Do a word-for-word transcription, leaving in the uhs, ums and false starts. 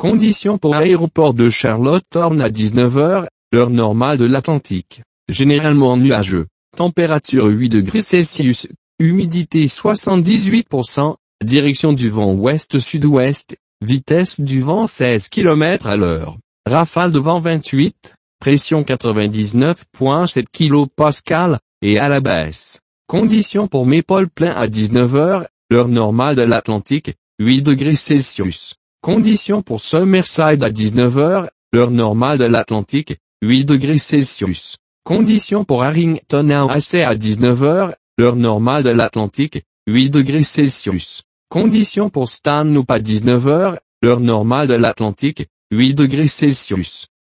Conditions pour aéroport de Charlottetown à dix-neuf heures, heure normale de l'Atlantique. Généralement nuageux. Température huit degrés Celsius. Humidité soixante-dix-huit pour cent. Direction du vent ouest-sud-ouest. Vitesse du vent seize kilomètres à l'heure. Rafale de vent vingt-huit. Pression quatre-vingt-dix-neuf virgule sept kilopascales, et à la baisse. Conditions pour Maple Plain à dix-neuf heures, heure normale de l'Atlantique. huit degrés Celsius. Conditions pour Summerside à dix-neuf heures, heure normale de l'Atlantique. huit degrés Celsius. Conditions pour Harrington Hawase à dix-neuf heures, heure normale de l'Atlantique. huit degrés Celsius. Conditions pour Stanhope à dix-neuf heures, heure normale de l'Atlantique. huit degrés Celsius.